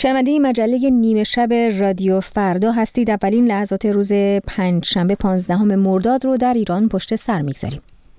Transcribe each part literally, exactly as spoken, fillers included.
شنونده مجله نیمه شب رادیو فردا هستید. اولین لحظات روز پنجشنبه پانزدهم مرداد رو در ایران پشت سر میگذاریم.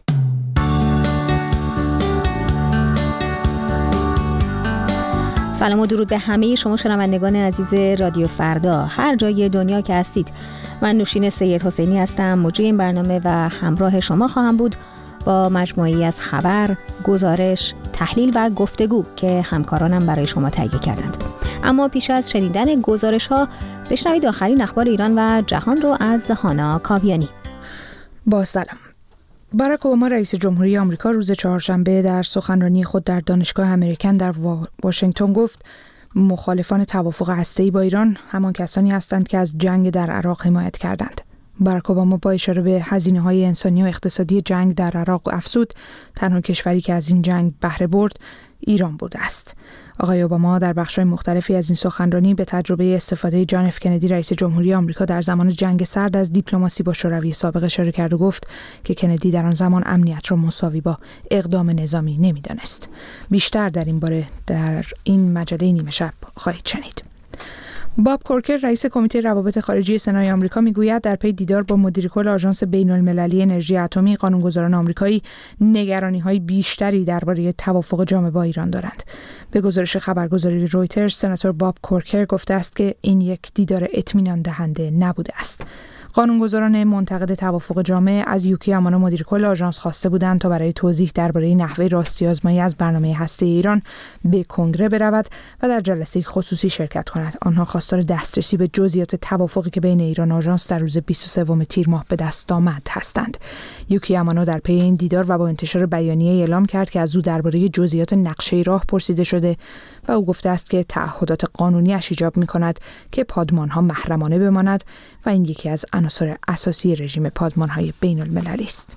سلام و درود به همه شما شنوندگان عزیز رادیو فردا هر جای دنیا که هستید. من نوشین سید حسینی هستم، مجری این برنامه و همراه شما خواهم بود با مجموعه‌ای از خبر، گزارش، تحلیل و گفتگو که همکارانم برای شما تهیه کردند. اما پیش از شنیدن گزارش ها بشنوید آخرین اخبار ایران و جهان رو از هانا کاویانی. با سلام. باراک اوباما رئیس جمهوری آمریکا روز چهارشنبه در سخنرانی خود در دانشگاه امریکن در واشنگتن گفت مخالفان توافق هسته‌ای با ایران همان کسانی هستند که از جنگ در عراق حمایت کردند. باراک اوباما با اشاره به هزینه‌های انسانی و اقتصادی جنگ در عراق افزود تنها کشوری که از این جنگ بهره برد ایران بوده است. آقای اوباما در بخش‌های مختلفی از این سخنرانی به تجربه استفاده جان اف کندی رئیس جمهوری آمریکا در زمان جنگ سرد از دیپلماسی با شوروی سابق اشاره کرد و گفت که کندی در آن زمان امنیت را مساوی با اقدام نظامی نمی‌دانست. بیشتر در این باره در این مجله نیمه شب خواهید شنید. باب کورکر رئیس کمیته روابط خارجی سنای آمریکا میگوید در پی دیدار با مدیر کل آژانس بین‌المللی انرژی اتمی قانونگذاران آمریکایی نگرانی‌های بیشتری درباره توافق جامع با ایران دارند. به گزارش خبرگزاری رویترز سناتور باب کورکر گفته است که این یک دیدار اطمینان دهنده نبوده است. قانونگذاران منتقد توافق جامع از یوکی امانو مدیر کل آژانس خواسته بودند تا برای توضیح درباره نحوه راستی آزمایی از برنامه هسته ایران به کنگره برود و در جلسه خصوصی شرکت کند. آنها خواستار دسترسی به جزئیات توافقی که بین ایران و آژانس در روز بیست و سوم تیر ماه به دست آمد هستند. یوکی امانو در پی این دیدار و با انتشار بیانیه اعلام کرد که از او درباره جزئیات نقشه راه پرسیده شده و او گفته است که تعهدات قانونی‌اش ایجاب می‌کند که پادمان‌ها محرمانه بماند و این یکی از عناصر اساسی رژیم پادمان‌های بین‌المللی است.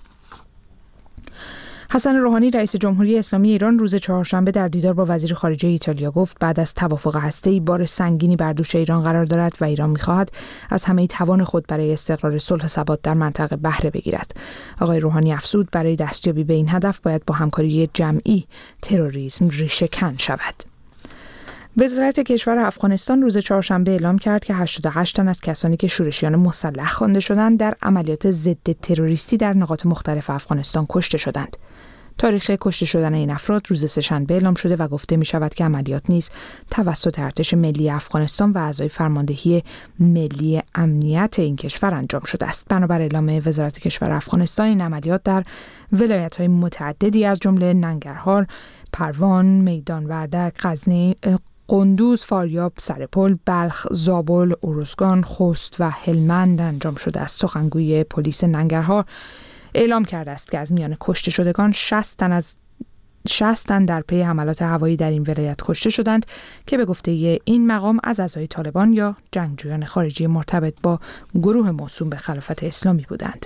حسن روحانی رئیس جمهوری اسلامی ایران روز چهارشنبه در دیدار با وزیر خارجه ایتالیا گفت بعد از توافق هسته‌ای بار سنگینی بر دوش ایران قرار دارد و ایران می‌خواهد از همه توان خود برای استقرار صلح و ثبات در منطقه بهره بگیرد. آقای روحانی افزود برای دستیابی به این هدف باید با همکاری جمعی تروریسم ریشه‌کن شود. وزارت کشور افغانستان روز چهارشنبه اعلام کرد که هشتاد و هشت تن از کسانی که شورشیان مسلح خوانده شدند در عملیات ضد تروریستی در نقاط مختلف افغانستان کشته شدند. تاریخ کشته شدن این افراد روز سه‌شنبه اعلام شده و گفته می شود که عملیات نیز توسط ارتش ملی افغانستان و اعضای فرماندهی ملی امنیت این کشور انجام شده است. بنابر اعلام وزارت کشور افغانستان این عملیات در ولایت‌های متعددی از جمله ننگرهار، پروان، میدان وردک، غزنی، قندوز، فاریاب، سرپل، بلخ، زابل، ارزگان، خوست و هلمند انجام شده است. سخنگوی پلیس ننگرهار اعلام کرده است که از میان کشته شدگان شصت تن از شصت تن در پی حملات هوایی در این ولایت کشته شدند که به گفته این مقام از اعضای طالبان یا جنگجویان خارجی مرتبط با گروه موسوم به خلافت اسلامی بودند.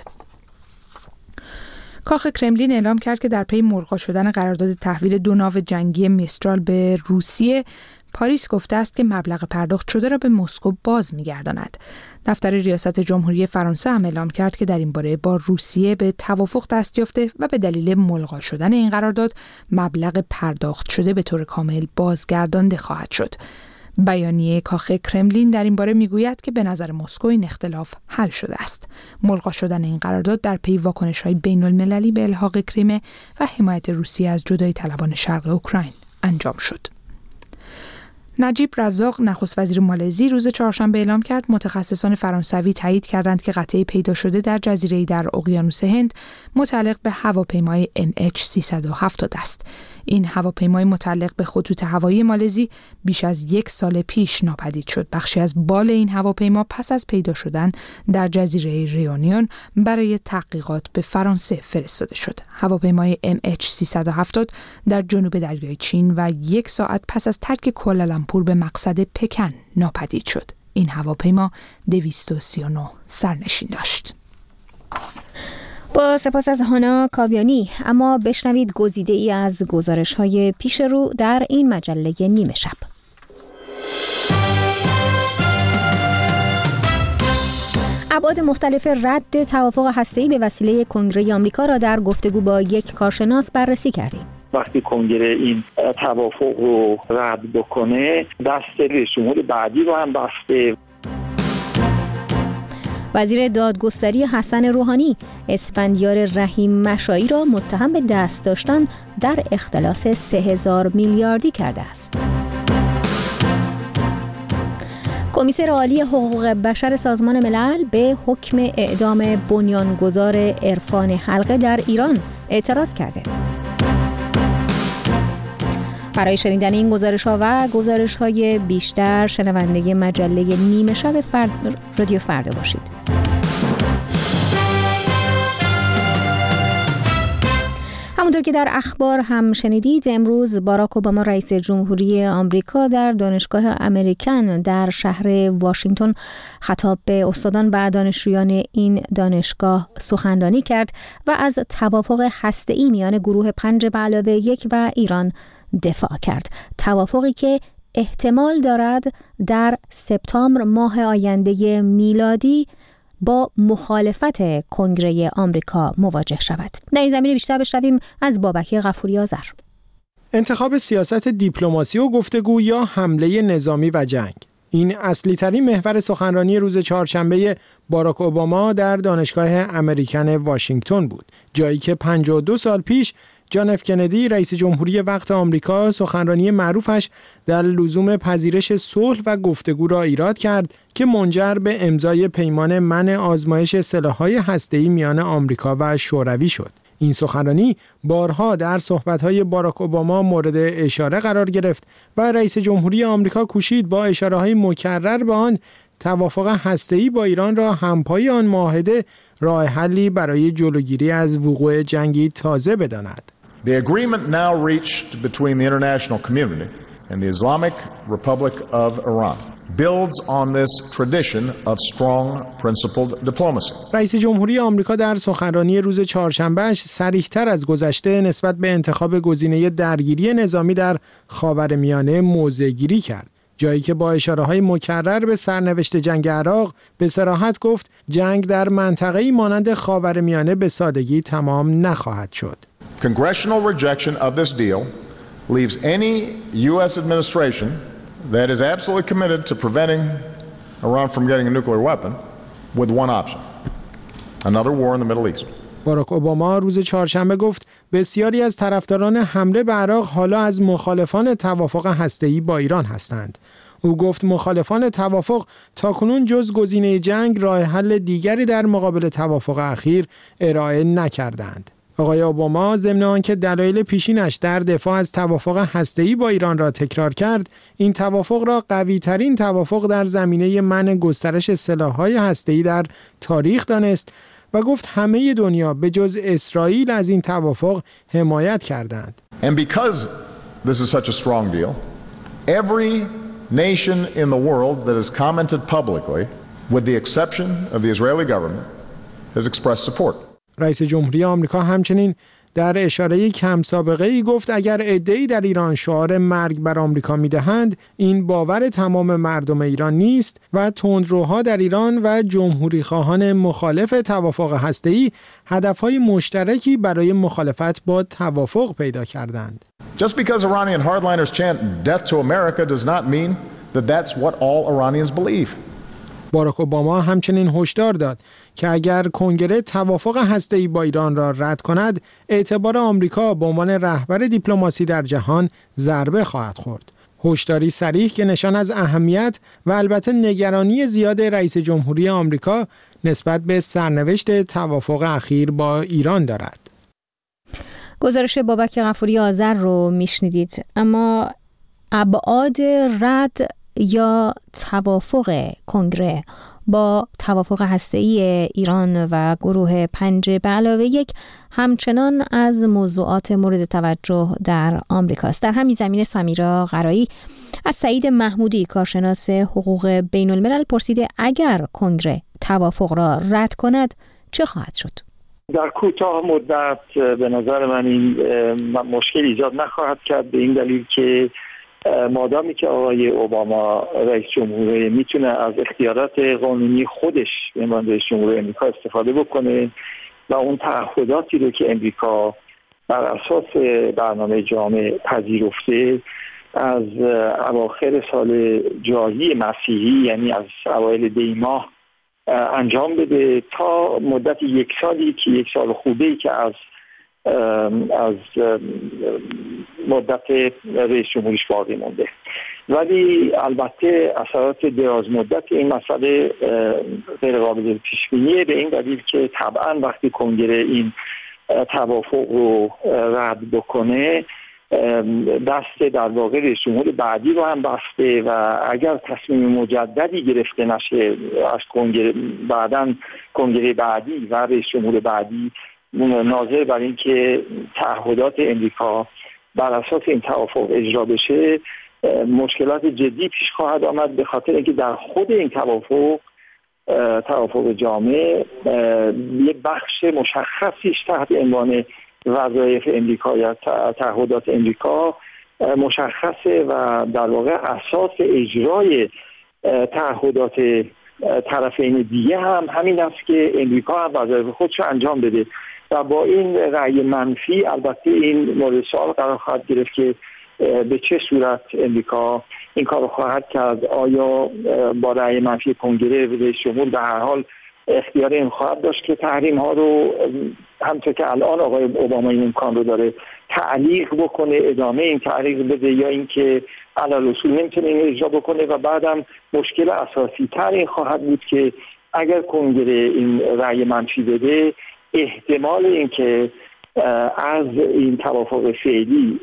کاخ کرملین اعلام کرد که در پی ملغا شدن قرارداد تحویل دو ناو جنگی میسترال به روسیه، پاریس گفته است که مبلغ پرداخت شده را به مسکو باز می‌گرداند. دفتر ریاست جمهوری فرانسه هم اعلام کرد که در این باره با روسیه به توافق دست یافته و به دلیل ملغا شدن این قرارداد مبلغ پرداخت شده به طور کامل بازگردانده خواهد شد. بیانیه کاخ کرملین در این باره میگوید که به نظر مسکو این اختلاف حل شده است. ملغا شدن این قرارداد در پی واکنش‌های بین‌المللی به الحاق کریم و حمایت روسیه از جدایی طلبان شرق اوکراین انجام شد. نجیب رزاق نخست وزیر مالزی روز چهارشنبه اعلام کرد متخصصان فرانسوی تایید کردند که قطعه پیدا شده در جزیره‌ای در اقیانوس هند متعلق به هواپیمای ام اچ سیصد و هفتاد است. این هواپیمای متعلق به خطوط هوایی مالزی بیش از یک سال پیش ناپدید شد. بخشی از بال این هواپیما پس از پیدا شدن در جزیره ریونیون برای تحقیقات به فرانسه فرستاده شد. هواپیمای ام اچ سیصد و هفتاد در جنوب دریای چین و یک ساعت پس از ترک کوالالامپور به مقصد پکن ناپدید شد. این هواپیما دویست و سی و نه سرنشین داشت. با سپاس از هانا کاویانی. اما بشنوید گزیده ای از گزارش های پیش رو در این مجله نیمه شب. ابعاد مختلف رد توافق هسته‌ای به وسیله کنگره آمریکا را در گفتگو با یک کارشناس بررسی کردیم. وقتی کنگره این توافق رو رد بکنه دست رئیس جمهور بعدی رو هم بسته. وزیر دادگستری حسن روحانی اسفندیار رحیم مشایی را متهم به دست داشتن در اختلاس سه هزار میلیاردی کرده است. کمیسر عالی حقوق بشر سازمان ملل به حکم اعدام بنیانگذار عرفان حلقه در ایران اعتراض کرده. برای شنیدن این گزارش‌ها و گزارش‌های بیشتر شنونده مجله نیمه شب فرد رادیو فردا باشید. همونطور که در اخبار هم شنیدید، امروز باراک اوباما رئیس جمهوری آمریکا در دانشگاه امریکن در شهر واشنگتن خطاب به استادان و دانشجویان این دانشگاه سخنرانی کرد و از توافق هسته‌ای میان گروه پنج به علاوه یک و ایران دفاع کرد. توافقی که احتمال دارد در سپتامبر ماه آینده میلادی با مخالفت کنگره آمریکا مواجه شود. در این زمینه بیشتر بشنویم از بابک غفوری آذر. انتخاب سیاست دیپلماسی و گفتگو یا حمله نظامی و جنگ، این اصلی ترین محور سخنرانی روز چهارشنبه باراک اوباما در دانشگاه امریکن واشنگتن بود، جایی که پنجاه و دو سال پیش جان اف کندی رئیس جمهوری وقت آمریکا سخنرانی معروفش در لزوم پذیرش صلح و گفتگو را ایراد کرد که منجر به امضای پیمان منع آزمایش سلاح‌های هسته‌ای میان آمریکا و شوروی شد. این سخنرانی بارها در صحبت‌های باراک اوباما مورد اشاره قرار گرفت و رئیس جمهوری آمریکا کوشید با اشاره‌های مکرر به آن توافق هسته‌ای با ایران را همپای آن معاهده راه حلی برای جلوگیری از وقوع جنگی تازه بداند. The agreement now reached between the international community and the Islamic Republic of Iran builds on this tradition of strong principled diplomacy. رئیس جمهوری آمریکا در سخنرانی روز چهارشنبه‌اش صریح‌تر از گذشته نسبت به انتخاب گزینه درگیری نظامی در خاورمیانه موضع‌گیری کرد، جایی که با اشاره‌های مکرر به سرنوشت جنگ عراق به صراحت گفت جنگ در منطقه‌ای مانند خاورمیانه به سادگی تمام نخواهد شد. Congressional rejection of this deal leaves any U S administration that is absolutely committed to preventing Iran from getting a nuclear weapon with one option: another war in the Middle East. باراک اوباما روز چهارشنبه گفت بسیاری از طرفداران حمله به عراق حالا از مخالفان توافق هسته‌ای با ایران هستند. او گفت مخالفان توافق تاکنون جز گزینه جنگ راه حل دیگری در مقابل توافق اخیر ارائه نکردند. آقای اوباما ضمن آنکه دلایل پیشینش در دفاع از توافق هسته‌ای با ایران را تکرار کرد، این توافق را قوی‌ترین توافق در زمینه منع گسترش سلاح‌های هسته‌ای در تاریخ دانست و گفت همه دنیا به جز اسرائیل از این توافق حمایت کردند. And because this is such a strong deal, every nation in the world that has commented publicly, with the exception of the Israeli government, has expressed support. رئیس جمهوری آمریکا همچنین در اشاره کم سابقه ای گفت اگر عده‌ای در ایران شعار مرگ بر آمریکا میدهند، این باور تمام مردم ایران نیست و تندروها در ایران و جمهوری خواهان مخالف توافق هسته‌ای هدفهای مشترکی برای مخالفت با توافق پیدا کردند. Just because Iranian hardliners chant death to America does not mean that that's what all Iranians believe. باراک اوباما همچنین هشدار داد که اگر کنگره توافق هسته‌ای با ایران را رد کند، اعتبار آمریکا به عنوان رهبر دیپلماسی در جهان ضربه خواهد خورد. هشداری صریح که نشان از اهمیت و البته نگرانی زیاد رئیس جمهوری آمریکا نسبت به سرنوشت توافق اخیر با ایران دارد. گزارش بابک غفوری آذر رو میشنیدید. اما ابعاد رد یا توافق کنگره با توافق هسته‌ای ایران و گروه پنج به علاوه یک همچنان از موضوعات مورد توجه در آمریکاست. در همین زمینه سمیرا قرایی از سعید محمودی کارشناس حقوق بین الملل پرسیده اگر کنگره توافق را رد کند چه خواهد شد؟ در کوتاه مدت به نظر من این مشکل ایجاد نخواهد کرد، به این دلیل که مادامی که آقای اوباما رئیس جمهوری میتونه از اختیارات قانونی خودش به عنوان رئیس جمهوری امریکا استفاده بکنه و اون تعهداتی رو که امریکا بر اساس برنامه جامع پذیرفته از اواخر سال جاری مسیحی، یعنی از اوایل دی ماه انجام بده تا مدت یک سالی که یک سال خوبه که از از مدت رئیس جمهوریش باقی مونده. ولی البته اثرات دراز مدت این مسئله غیر قابل پیش بینیه، به این دلیل که طبعا وقتی کنگره این توافق رو رد بکنه دست در واقع رئیس جمهور بعدی رو هم بسته و اگر تصمیم مجددی گرفته نشه از کنگره بعداً کنگره بعدی و رئیس جمهور بعدی ناظر بر این که تعهدات امریکا بر اساس این توافق اجرا بشه، مشکلات جدی پیش خواهد آمد، به خاطر اینکه در خود این توافق توافق جامع یه بخش مشخصیش تحت عنوان وظایف امریکا یا تعهدات امریکا مشخصه و در واقع اساس اجرای تعهدات طرفین دیگه هم همین است که امریکا هم وظایف خودش رو انجام بده و با این رأی منفی البته این مورد سوال قرار خواهد گرفت که به چه صورت امریکا این کار رو خواهد کرد. آیا با رأی منفی کنگره رئیس جمهور به هر حال اختیار این خواهد داشت که تحریم ها رو همونطور که الان آقای اوباما این امکان رو داره تعلیق بکنه، ادامه این تعلیق بده، یا اینکه علل اصول نمیتونه این اجرا بکنه و بعدم مشکل اساسی تر این خواهد بود که اگر کنگره این رأی منفی بده احتمال این که از این توافق فعلی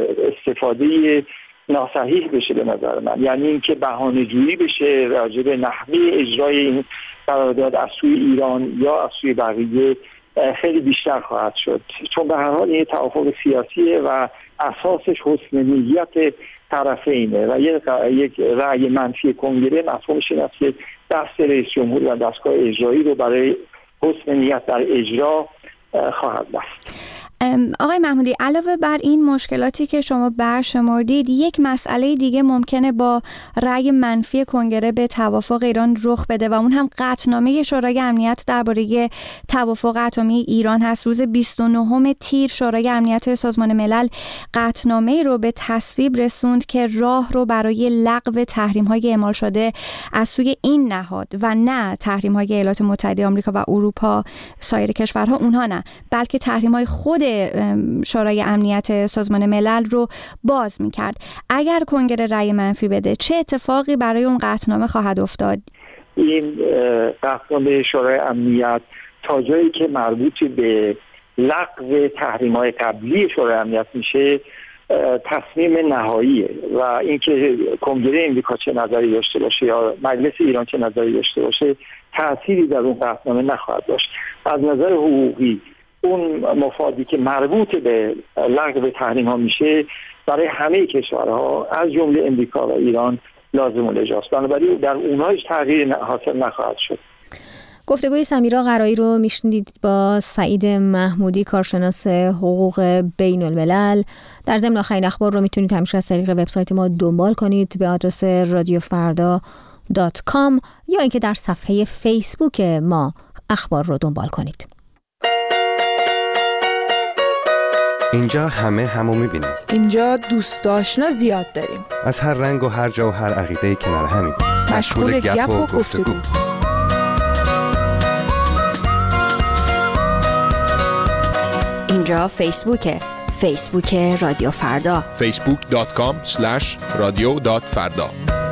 استفاده ناصحیح بشه به نظر من، یعنی اینکه بهانه‌جویی بشه راجع به نحوه اجرای این قرارداد از سوی ایران یا از سوی بقیه خیلی بیشتر خواهد شد، چون به هر حال این توافق سیاسیه و اساسش حسن نیت طرفینه و یک رأی منفی کنگره مفهومش این است که دست رئیس جمهور و دستگاه اجرایی رو برای حسن نیت در اجرا خواهد بست. آقای محمودی، علاوه بر این مشکلاتی که شما برشمردید، یک مسئله دیگه ممکنه با رأی منفی کنگره به توافق ایران رخ بده و اون هم قطعنامه شورای امنیت درباره توافق اتمی ایران هست. روز بیست و نهم تیر شورای امنیت سازمان ملل قطعنامه رو به تصویب رسوند که راه رو برای لغو تحریم‌های اعمال شده از سوی این نهاد و نه تحریم‌های ایالات متحده آمریکا و اروپا سایر کشورها، اونها نه، بلکه تحریم‌های خود شورای امنیت سازمان ملل رو باز می‌کرد. اگر کنگره رأی منفی بده چه اتفاقی برای اون قطعنامه خواهد افتاد؟ این قطعنامه شورای امنیت تا جایی که مربوط به لغو تحریم‌های قبلی شورای امنیت میشه تصمیم نهاییه و اینکه کنگره امریکا چه نظری داشته باشه یا مجلس ایران چه نظری داشته باشه تأثیری در اون قطعنامه نخواهد داشت. از نظر حقوقی اون مفادی که مربوط به لغو تحریم ها میشه برای همه کشورها از جمله امریکا و ایران لازم الاجراست، بنابراین در اونها هیچ تغییری حاصل نخواهد شد. گفتگوی سمیرا قرایی رو میشنیدید با سعید محمودی، کارشناس حقوق بین الملل. در ضمن آخرین اخبار رو میتونید همیشه از طریق وبسایت ما دنبال کنید به آدرس رادیو فردا دات کام یا اینکه در صفحه فیسبوک ما اخبار رو دنبال کنید. اینجا همه همو میبینیم. اینجا دوست آشنا زیاد داریم. از هر رنگ و هر جا و هر عقیده‌ای کنار همیم. مشغول گپ و گفتگو. اینجا فیسبوکه. فیسبوک رادیو فردا. فیسبوک دات کام اسلش رادیو دات فردا.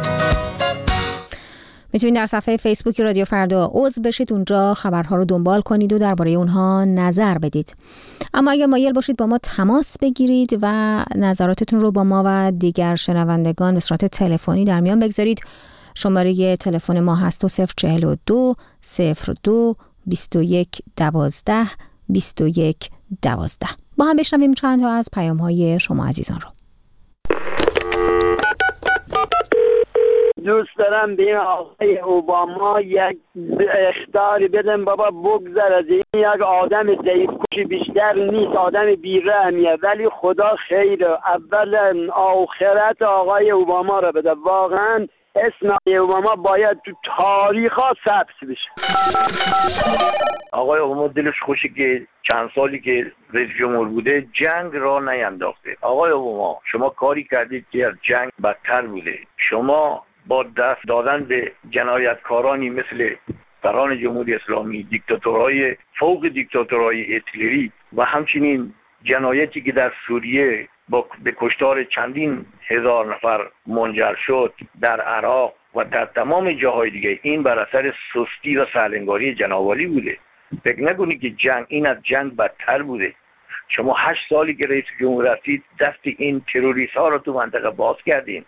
میتونید در صفحه فیسبوک رادیو فردا عضو بشید، اونجا خبرها رو دنبال کنید و درباره اونها نظر بدید. اما اگر مایل باشید با ما تماس بگیرید و نظراتتون رو با ما و دیگر شنوندگان به صورت تلفنی در میان بگذارید، شماره تلفن ما هست صفر چهل و دو صفر دو بیست و یک دوازده بیست و یک دوازده. با هم بشنویم چند تا از پیام‌های شما عزیزان رو. دوست دارم به این آقای اوباما یک اخطاری بدم بابا بگذر از این، یک آدم ضعیف کوشی بیشتر نیست، آدم بی‌رحمیه، ولی خدا خیره. اولا آخرت آقای اوباما رو بده، واقعا اسم آقای اوباما باید تو تاریخ ها ثبت بشه. آقای اوباما دلش خوشه که چند سالی که رئیس جمهور بوده جنگ را نینداخته. آقای اوباما شما کاری کردید که از جنگ بدتر بوده. شما با دست دادن به جنایتکارانی مثل سران جمهوری اسلامی، دیکتاتورهای فوق دیکتاتورهای هیتلری و همچنین جنایتی که در سوریه با به کشتار چندین هزار نفر منجر شد، در عراق و در تمام جاهای دیگه، این بر اثر سستی و سرلنگاری جناب عالی بوده. فکر نکنید که جنگ این از جنگ بدتر بوده. شما هشت سالی که رئیس جمهور هستید دست این تروریست ها رو تو منطقه باز کردین.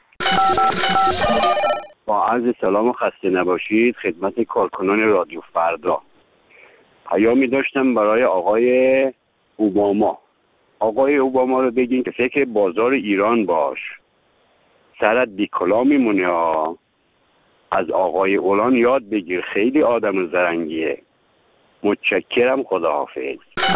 با عرض سلام و خسته نباشید خدمت کارکنان رادیو فردا. پیامی داشتم برای آقای اوباما. آقای اوباما رو بگین که فکر بازار ایران باش، سرت بی کلا میمونه ها. از آقای اولان یاد بگیر، خیلی آدم زرنگیه. متشکرم، خداحافظ.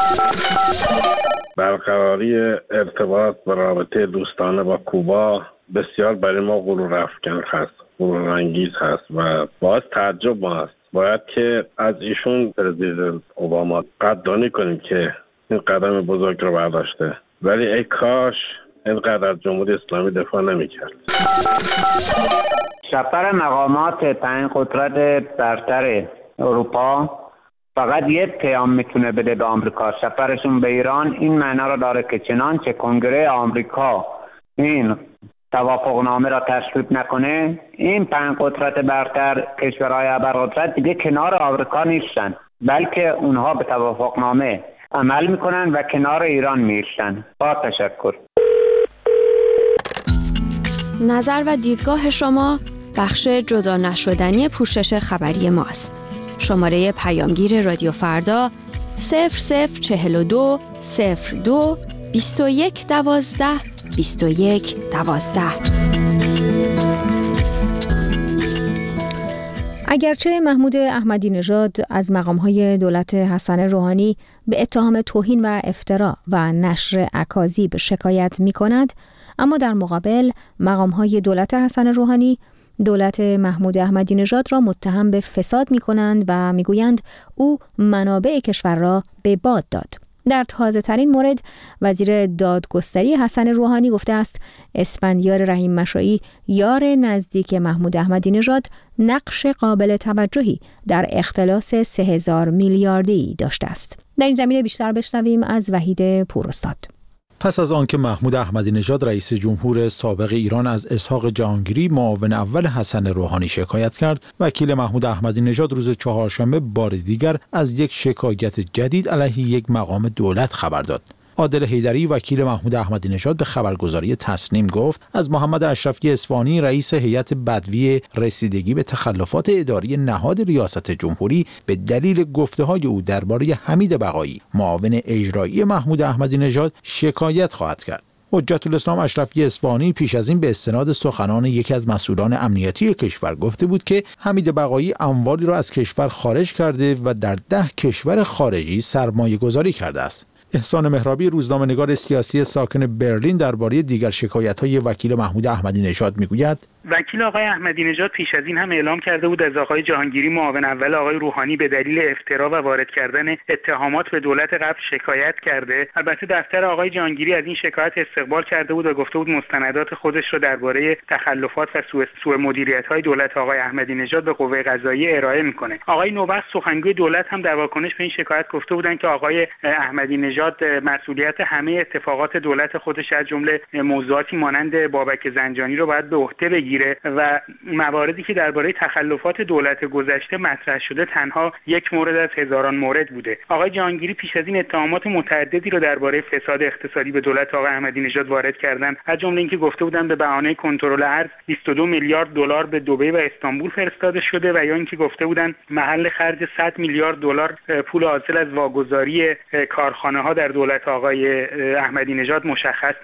برقراری ارتباط و رابطه دوستانه با کوبا بسیار برای ما غرور افکن هست، غرور انگیز هست و باعث تعجب ما است. باید که از ایشون پرزیدنت اوباما قدردانی کنیم که این قدم بزرگ رو برداشته، ولی ای کاش اینقدر از جمهوری اسلامی دفاع نمی‌کرد. سفر مقامات پنج قدرت برتر اروپا فقط یک پیام میتونه بده به آمریکا. سفرشون به ایران این معنا رو داره که چنانچه کنگره آمریکا این توافقنامه را تصویب نکنه، این پنج قدرت برتر، کشورهای ابرقدرت دیگه کنار آمریکا نیستن، بلکه اونها به توافقنامه عمل میکنن و کنار ایران میشن. با تشکر. نظر و دیدگاه شما بخش جدا نشدنی پوشش خبری ماست. شماره پیامگیر رادیو فردا صفر صفر چهل و دو صفر دو بیست و یک دوازده بیست و یک دوازده. اگرچه محمود احمدی نژاد از مقام‌های دولت حسن روحانی به اتهام توهین و افترا و نشر اکاذیب شکایت می‌کند، اما در مقابل مقام‌های دولت حسن روحانی دولت محمود احمدی نژاد را متهم به فساد می‌کنند و می‌گویند او منابع کشور را به باد داد. در تازه ترین مورد وزیر دادگستری حسن روحانی گفته است اسفندیار رحیم مشایی یار نزدیک محمود احمدی نژاد نقش قابل توجهی در اختلاس سه هزار میلیاردی داشته است. در این زمینه بیشتر بشنویم از وحید پوراستاد. پس از آنکه محمود احمدی نژاد رئیس جمهور سابق ایران از اسحاق جهانگیری معاون اول حسن روحانی شکایت کرد، وکیل محمود احمدی نژاد روز چهارشنبه بار دیگر از یک شکایت جدید علیه یک مقام دولت خبر داد. عادل حیدری وکیل محمود احمدی نژاد به خبرگزاری تسنیم گفت از محمد اشرفی اصفهانی رئیس هیئت بدوی رسیدگی به تخلفات اداری نهاد ریاست جمهوری به دلیل گفته‌های او درباره حمید بقایی معاون اجرایی محمود احمدی نژاد شکایت خواهد کرد. حجت الاسلام اشرفی اصفهانی پیش از این به استناد سخنان یکی از مسئولان امنیتی کشور گفته بود که حمید بقایی اموالی را از کشور خارج کرده و در ده کشور خارجی سرمایه گذاری کرده است. احسان مهرابی روزنامه‌نگار سیاسی ساکن برلین درباره دیگر شکایت‌های وکیل محمود احمدی نژاد میگوید وکیل آقای احمدی نژاد پیش از این هم اعلام کرده بود از آقای جهانگیری معاون اول آقای روحانی به دلیل افترا و وارد کردن اتهامات به دولت قبل شکایت کرده. البته دفتر آقای جهانگیری از این شکایت استقبال کرده بود و گفته بود مستندات خودش رو درباره تخلفات و سوء سوء مدیریت‌های دولت آقای احمدی نژاد به قوه قضاییه ارائه میکنه. آقای نوبخت سخنگوی دولت هم در واکنش به این شکایت گفته بودند که آقای احمدی نژاد مسئولیت همه اتفاقات دولت خودش از جمله موضوعاتی مانند بابک زنجانی رو باید به عهده بگیره و مواردی که درباره تخلفات دولت گذشته مطرح شده تنها یک مورد از هزاران مورد بوده. آقای جهانگیری پیش از این اتهامات متعددی رو درباره فساد اقتصادی به دولت آقای احمدی نژاد وارد کردن، از جمله اینکه گفته بودن به بهانه کنترل ارز بیست و دو میلیارد دلار به دبی و استانبول فرستاده شده و یا اینکه گفته بودن محل خرج صد میلیارد دلار پول حاصل از واگذاری کارخانه‌ها در دولت آقای احمدی نژاد مشخص نیست.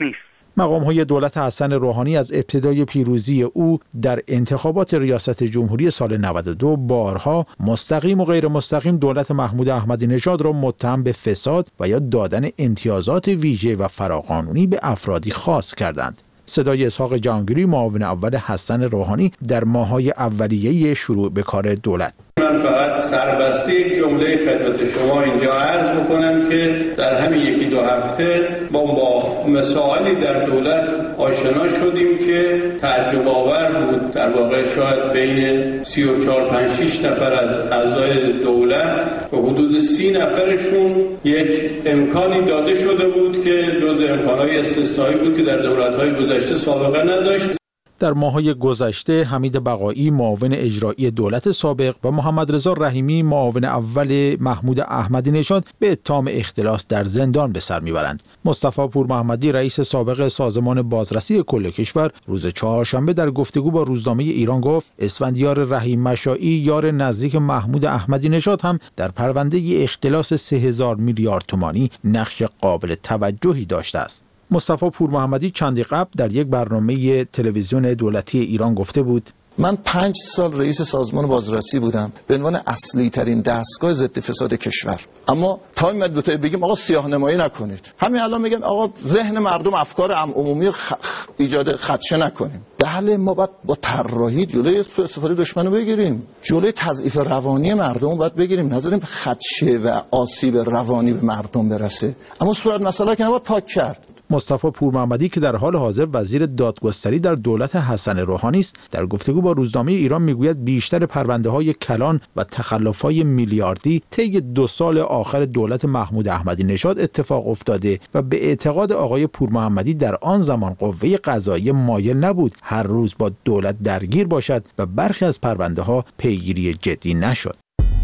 مقام‌های دولت حسن روحانی از ابتدای پیروزی او در انتخابات ریاست جمهوری سال نود و دو بارها مستقیم و غیر مستقیم دولت محمود احمدی نژاد را متهم به فساد و یا دادن امتیازات ویژه و فراقانونی به افرادی خاص کردند. صدای اسحاق جهانگیری، معاون اول حسن روحانی در ماه‌های اولیه شروع به کار دولت. من فقط سربسته یک جمله خدمت شما اینجا عرض میکنم که در همین یکی دو هفته ما با مسائلی در دولت آشنا شدیم که تعجب آور بود. در واقع شاید بین سی و چهار پنج شش نفر از اعضای دولت به حدود سی نفرشون یک امکانی داده شده بود که جز امکانهای استثنایی بود که در دولت‌های گذشته سابقه نداشت. در ماه‌های گذشته حمید بقایی معاون اجرایی دولت سابق و محمد رضا رحیمی معاون اول محمود احمدی نژاد به اتهام اختلاس در زندان به سر میبرند. مصطفی پور محمدی رئیس سابق سازمان بازرسی کل کشور روز چهارشنبه در گفتگو با روزنامه ایران گفت اسفندیار رحیم مشائی یار نزدیک محمود احمدی نژاد هم در پرونده اختلاس سه هزار میلیارد تومانی نقش قابل توجهی داشته است. مصطفی پور محمدی چندی قبل در یک برنامه تلویزیون دولتی ایران گفته بود من پنج سال رئیس سازمان بازرسی بودم به عنوان اصلی ترین دستگاه ضد فساد کشور، اما تا میاد دو تا بگیم آقا سیاه‌نمایی نکنید، همین الان میگن آقا ذهن مردم افکار عمومی خ... ایجاد خدشه نکنیم. بله ما باید با طراحی جلوی سوء استفاده دشمنو بگیریم، جلوی تضعیف روانی مردم باید بگیریم، نذاریم خدشه و آسیب روانی به مردم برسه، اما صورت مسئله که نباید پاک کرد. مصطفی پور محمدی که در حال حاضر وزیر دادگستری در دولت حسن روحانی است، در گفتگو با روزنامه ایران میگوید بیشتر پرونده‌های کلان و تخلف‌های میلیاردی طی دو سال آخر دولت محمود احمدی نژاد اتفاق افتاده و به اعتقاد آقای پور محمدی در آن زمان قوه قضاییه مایل نبود هر روز با دولت درگیر باشد و برخی از پرونده‌ها پیگیری جدی نشد.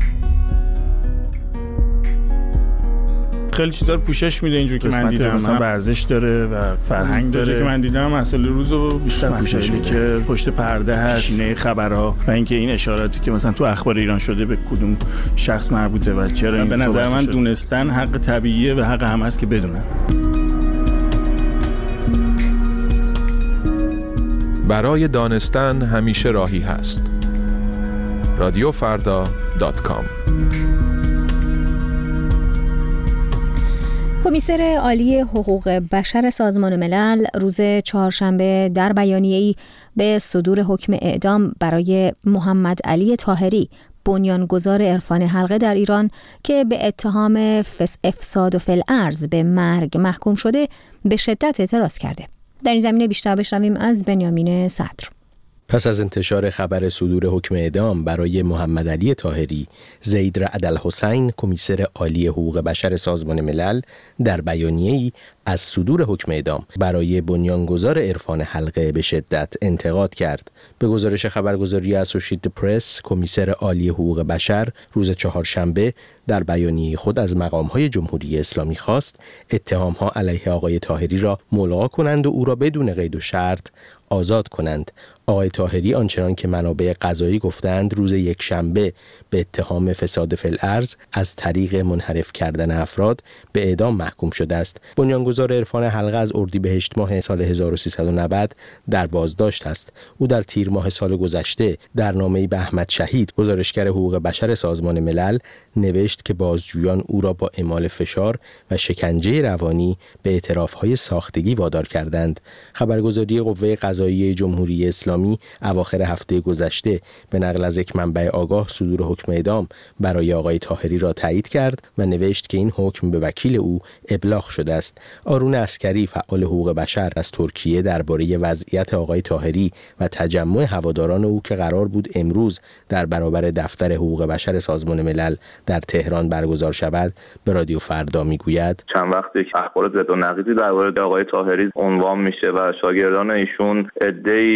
خیلی چیزا رو پوشش میده اینجوری که من دیدم، مثلا ورزش داره و فرهنگ داره که من دیدم مسئله روزو بیشتر پوشش میده که پشت پرده هست، شینه خبرها و اینکه این اشاراتی که مثلا تو اخبار ایران شده به کدوم شخص مربوطه و چرا این به نظر من دونستن حق طبیعیه و حق هم هست که بدونن. برای دانستن همیشه راهی هست. رادیو فردا دات کام. کمیسر عالی حقوق بشر سازمان ملل روز چهارشنبه در بیانیه‌ای به صدور حکم اعدام برای محمد علی طاهری، بنیانگذار عرفان حلقه در ایران که به اتهام افساد و فی‌الارض به مرگ محکوم شده، به شدت اعتراض کرده. در این زمینه بیشتر بشنویم از بنیامین صدر. پس از انتشار خبر صدور حکم اعدام برای محمد علی طاهری، زید رعد الحسین، کمیسر عالی حقوق بشر سازمان ملل در بیانیه‌ای از صدور حکم اعدام برای بنیانگذار عرفان حلقه به شدت انتقاد کرد. به گزارش خبرگزاری اسوشییتد پرس، کمیسر عالی حقوق بشر روز چهارشنبه در بیانیه خود از مقام‌های جمهوری اسلامی خواست اتهام‌ها علیه آقای طاهری را ملغا کنند و او را بدون قید و شرط آزاد کنند. آقای طاهری آنچنان که منابع قضایی گفتند روز یکشنبه به اتهام فساد فی‌الارض از طریق منحرف کردن افراد به اعدام محکوم شده است. بنیانگذار عرفان حلقه از اردیبهشت ماه سال هزار و سیصد و نود در بازداشت است. او در تیر ماه سال گذشته در نامه‌ای به احمد شهید، گزارشگر حقوق بشر سازمان ملل، نوشت که بازجویان او را با اعمال فشار و شکنجه روانی به اعتراف‌های ساختگی وادار کردند. خبرگزاری قوه قضاییه جمهوری اسلامی اواخر هفته گذشته به نقل از یک منبع آگاه صدور حکم اعدام برای آقای طاهری را تایید کرد و نوشت که این حکم به وکیل او ابلاغ شده است. آرون عسکری، فعال حقوق بشر از ترکیه، درباره وضعیت آقای طاهری و تجمع هواداران او که قرار بود امروز در برابر دفتر حقوق بشر سازمان ملل در تهران برگزار شود، به رادیو فردا میگوید چند وقتی که اخبار ضد و نقیضی درباره آقای طاهری عنوان میشه و شاگردان ایشون عده‌ای اذعان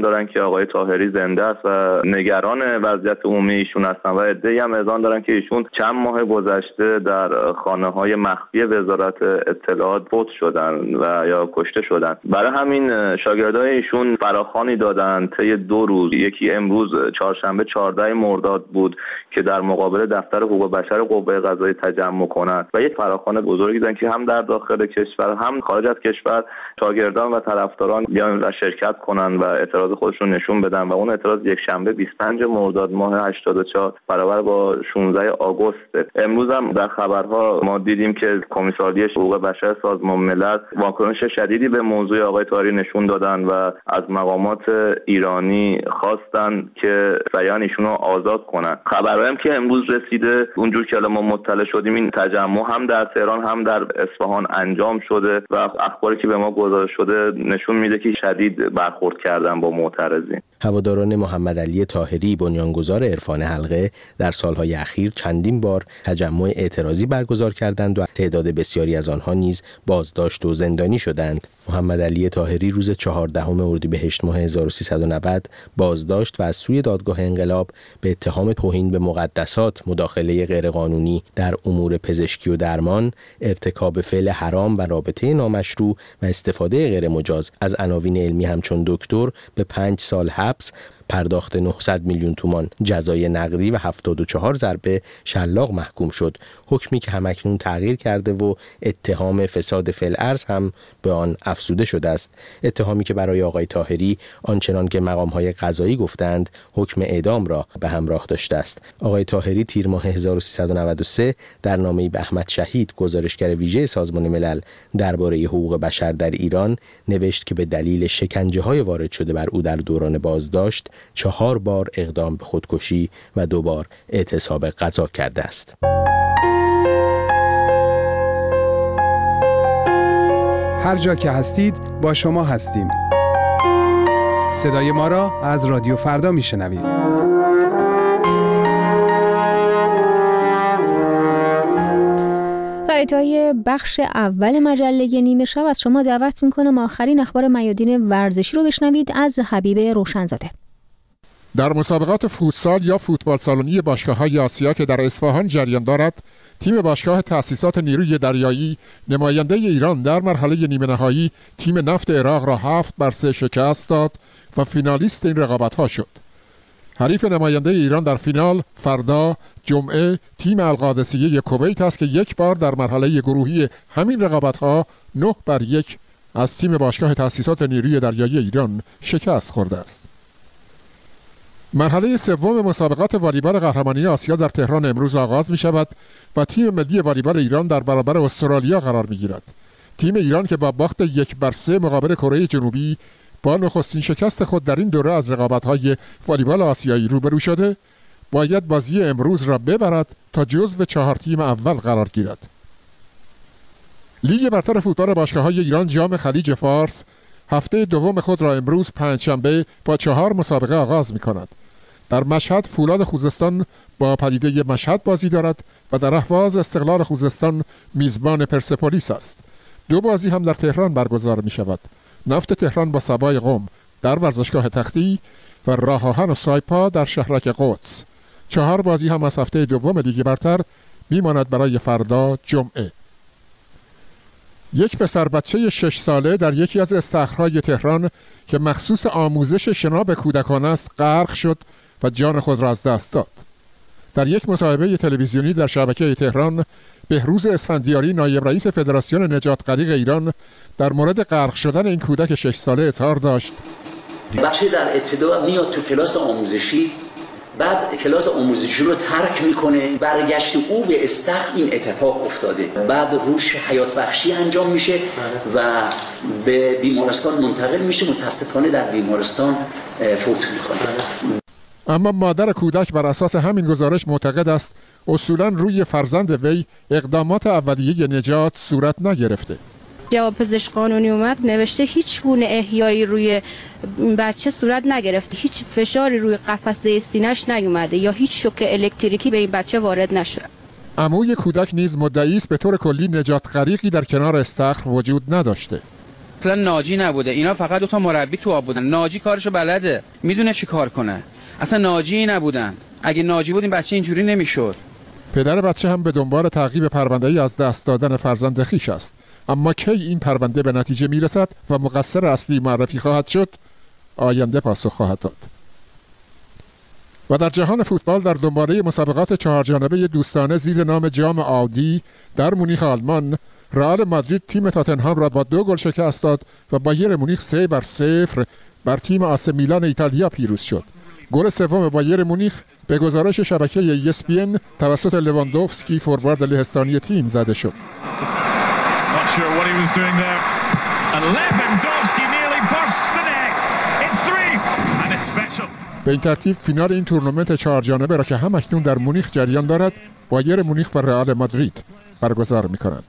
دارن که آقای طاهری زنده است و نگران وضعیت عمومی ایشون هستن و عده‌ای هم اذعان دارن که ایشون چند ماه گذشته در خانه‌های مخفی وزارت اطلاعات فوت شدن و یا کشته شدن. برای همین شاگردای ایشون فراخوانی دادن طی دو روز. یکی امروز چهارشنبه چهاردهم مرداد بود که در مقابل دفتر حقوق بشر قوه قضاییه تجمع کنند و یک فراخوان بزرگی دادن که هم در داخل کشور هم خارج از کشور شاگردان و طرفداران بیان و شرکت کنن و اعتراض خودشون نشون بدن و اون اعتراض یک شنبه بیست و پنجم مرداد ماه هشتاد و چهار برابر با شانزدهم آگوست. امروز هم در خبرها ما دیدیم که کمیساریه حقوق بشر سازمان ملل واکنش شدیدی به موضوع آقای طاهری نشون دادن و از مقامات ایرانی خواستن که سریعا ایشونو آزاد کنن. خبرهایی هم که امروز رسیده اونجور که ما مطلع شدیم این تجمع هم در تهران هم در اصفهان انجام شده و اخباری که به ما گزارش شده نشون میده که شدید برخورد کردن با معترضین. هواداران محمد علی طاهری بنیانگذار عرفان حلقه در سالهای اخیر چندین بار تجمع اعتراضی برگزار کردند و تعداد بسیاری از آنها نیز بازداشت و زندانی شدند. محمد علی طاهری روز چهاردهم اردیبهشت ماه هزار و سیصد و نود بازداشت و از سوی دادگاه انقلاب به اتهام توهین به مقدسات، مداخله غیرقانونی در امور پزشکی و درمان، ارتکاب فعل حرام و رابطه نامشروع و استفاده غیرمجاز از عناوین علمی همچون دکتر به پنج سال حبس، پرداخت نهصد میلیون تومان جزای نقدی و هفتاد و چهار ضربه شلاق محکوم شد. حکمی که همکنون تغییر کرده و اتهام فساد فی الارض هم به آن افزوده شده است. اتهامی که برای آقای طاهری آنچنان که مقام‌های قضایی گفتند حکم اعدام را به همراه داشته است. آقای طاهری تیر ماه هزار و سیصد و نود و سه در نامه‌ای به احمد شهید گزارشگر ویژه سازمان ملل درباره حقوق بشر در ایران نوشت که به دلیل شکنجه‌های وارد شده بر او در دوران بازداشت چهار بار اقدام به خودکشی و دو بار اعتصاب غذا کرده است. هر جا که هستید با شما هستیم. صدای ما را از رادیو فردا میشنوید. در انتهای بخش اول مجله نیمه شب از شما دعوت میکنم آخرین اخبار میادین ورزشی رو بشنوید از حبیب روشنزاده. در مسابقات فوتسال یا فوتبال سالونی باشگاه‌های آسیا که در اصفهان جریان دارد، تیم باشگاه تأسیسات نیروی دریایی نماینده ایران در مرحله نیمه نهایی تیم نفت عراق را هفت بر سه شکست داد و فینالیست این رقابت‌ها شد. حریف نماینده ایران در فینال فردا جمعه تیم القادسیه کویت است که یک بار در مرحله گروهی همین رقابت‌ها نه بر یک از تیم باشگاه تأسیسات نیروی دریایی ایران شکست خورده است. مرحله سوم مسابقات والیبال قهرمانی آسیا در تهران امروز آغاز می شود و تیم ملی والیبال ایران در برابر استرالیا قرار می گیرد. تیم ایران که با باخت یک بر سه مقابل کره جنوبی با نخستین شکست خود در این دوره از رقابت‌های والیبال آسیایی روبرو شده، باید بازی امروز را ببرد تا جزو چهار تیم اول قرار گیرد. لیگ برتر فوتبال باشگاه‌های ایران جام خلیج فارس هفته دوم خود را امروز پنجشنبه با چهار مسابقه آغاز می کند. در مشهد فولاد خوزستان با پدیده مشهد بازی دارد و در اهواز استقلال خوزستان میزبان پرسپولیس است. دو بازی هم در تهران برگزار می شود. نفت تهران با سبای قم در ورزشگاه تختی و راه آهن و سایپا در شهرک قدس. چهار بازی هم از هفته دوم لیگ برتر می ماند برای فردا جمعه. یک پسر بچه شش ساله در یکی از استخرهای تهران که مخصوص آموزش شنا به کودکان است غرق شد و جان خود را از دست داد. در یک مصاحبه تلویزیونی در شبکه تهران، بهروز اسفندیاری نایب رئیس فدراسیون نجات غریق ایران در مورد غرق شدن این کودک شش ساله اظهار داشت: بچه در ابتدا میاد تو کلاس آموزشی، بعد کلاس آموزشی رو ترک میکنه، برگشت او به استخر این اتفاق افتاده، بعد روش حیات بخشی انجام میشه و به بیمارستان منتقل میشه. متاسفانه در بیمارستان فوت میکنه. اما مادر کودک بر اساس همین گزارش معتقد است اصولاً روی فرزند وی اقدامات اولیه نجات صورت نگرفته. جواب پزشک قانونی اومد نوشته هیچ گونه احیایی روی بچه صورت نگرفته، هیچ فشاری روی قفسه سینه‌اش نیومده یا هیچ شوک الکتریکی به این بچه وارد نشده. عموی کودک نیز مدعی است به طور کلی نجات غریقی در کنار استخر وجود نداشته. اصلا ناجی نبوده، اینا فقط دو تا مربی تو آب بودن. ناجی کارشو بلده، میدونه چی کار کنه. اصلا ناجی نبودن. اگه ناجی بود این بچه اینجوری نمیشد. پدر بچه هم به دنبال تعقیب پرونده‌ای از دست دادن فرزند خویش است. اما کی این پرونده به نتیجه میرسد و مقصر اصلی معرفی خواهد شد، آینده پاسخ خواهد داد. و در جهان فوتبال در دنباله مسابقات چهارجانبه دوستانه زیر نام جام آودی در مونیخ آلمان، رئال مادرید تیم تاتنهام را با دو گل شکست داد و بایر مونیخ سه بر صفر بر تیم آس میلان ایتالیا پیروز شد. گل سوم بایر مونیخ به گزارش شبکه ای اس پی ان توسط لواندوفسکی فوروارد لهستانی تیم زده شد. به این ترتیب فینال این تورنمنت چهارجانبه را که هم اکنون در مونیخ جریان دارد، بایر مونیخ و رئال مادرید برگزار می‌کنند.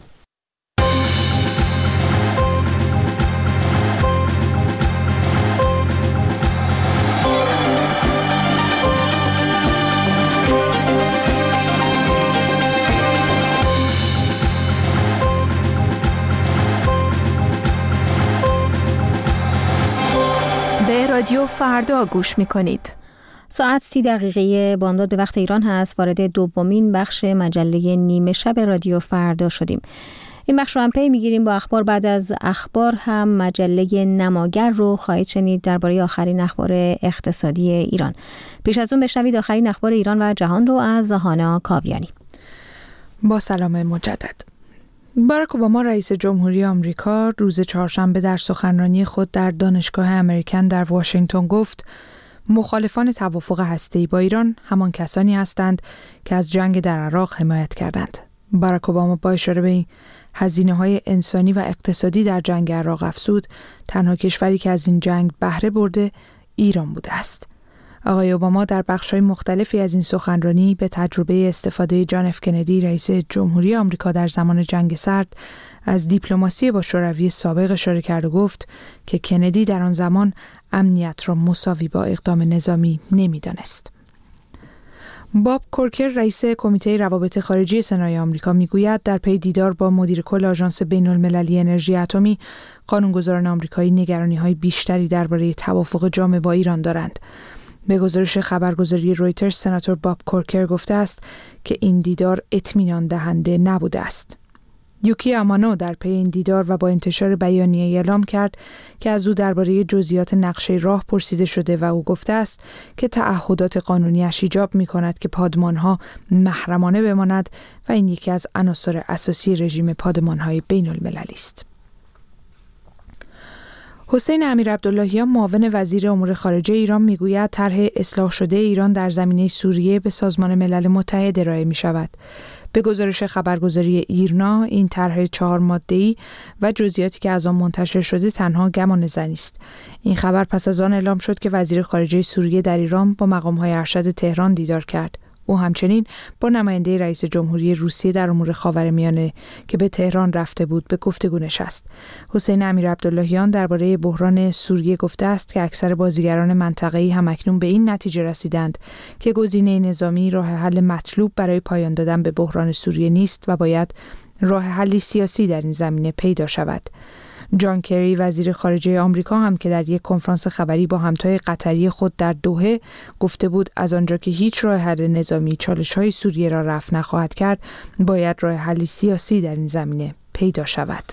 رادیو فردا گوش میکنید. ساعت سی دقیقه بامداد به وقت ایران هست. وارد دومین بخش مجله نیمه شب رادیو فردا شدیم. این بخش رو هم پی میگیریم با اخبار. بعد از اخبار هم مجله نماگر رو خواهید شنید درباره آخرین اخبار اقتصادی ایران. پیش از اون بشنوید آخرین اخبار ایران و جهان رو از هانا کاویانی. با سلام مجدد. باراک اوباما رئیس جمهوری آمریکا روز چهارشنبه در سخنرانی خود در دانشگاه امریکن در واشنگتن گفت مخالفان توافق هسته‌ای با ایران همان کسانی هستند که از جنگ در عراق حمایت کردند. باراک اوباما با اشاره به هزینه‌های انسانی و اقتصادی در جنگ عراق افزود تنها کشوری که از این جنگ بهره برده ایران بوده است. آقای اوباما در بخش‌های مختلفی از این سخنرانی به تجربه استفاده جان اف کندی رئیس جمهوری آمریکا در زمان جنگ سرد از دیپلماسی با شوروی سابق اشاره کرد و گفت که کندی در آن زمان امنیت را مساوی با اقدام نظامی نمی‌دانست. باب کورکر رئیس کمیته روابط خارجی سنای آمریکا میگوید در پی دیدار با مدیر کل آژانس بین‌المللی انرژی اتمی قانونگذاران آمریکایی نگرانی‌های بیشتری درباره توافق جامع با ایران دارند. به گزارش خبرگزاری رویترز سناتور باب کورکر گفته است که این دیدار اطمینان دهنده نبوده است. یوکی آمانو در پی این دیدار و با انتشار بیانیه اعلام کرد که از او درباره جزئیات نقشه راه پرسیده شده و او گفته است که تعهدات قانونی‌اش ایجاب می‌کند که پادمان‌ها محرمانه بماند و این یکی از عناصر اساسی رژیم پادمان‌های بین‌المللی است. حسین امیرعبداللهیان معاون وزیر امور خارجه ایران میگوید طرح اصلاح شده ایران در زمینه سوریه به سازمان ملل متحد ارائه می شود. به گزارش خبرگزاری ایرنا این طرح چهار ماده‌ای و جزئیاتی که از آن منتشر شده تنها گمان زنی است. این خبر پس از آن اعلام شد که وزیر خارجه سوریه در ایران با مقام‌های ارشد تهران دیدار کرد. او همچنین با نماینده رئیس جمهوری روسیه در امور خاورمیانه که به تهران رفته بود به گفتگو نشست. حسین امیرعبداللهیان درباره بحران سوریه گفته است که اکثر بازیگران منطقه‌ای هم اکنون به این نتیجه رسیدند که گزینه نظامی راه حل مطلوب برای پایان دادن به بحران سوریه نیست و باید راه حلی سیاسی در این زمینه پیدا شود. جان کری وزیر خارجه آمریکا هم که در یک کنفرانس خبری با همتای قطری خود در دوحه گفته بود از آنجا که هیچ راه حل نظامی چالش‌های سوریه را رفع نخواهد کرد، باید راه حل سیاسی در این زمینه پیدا شود.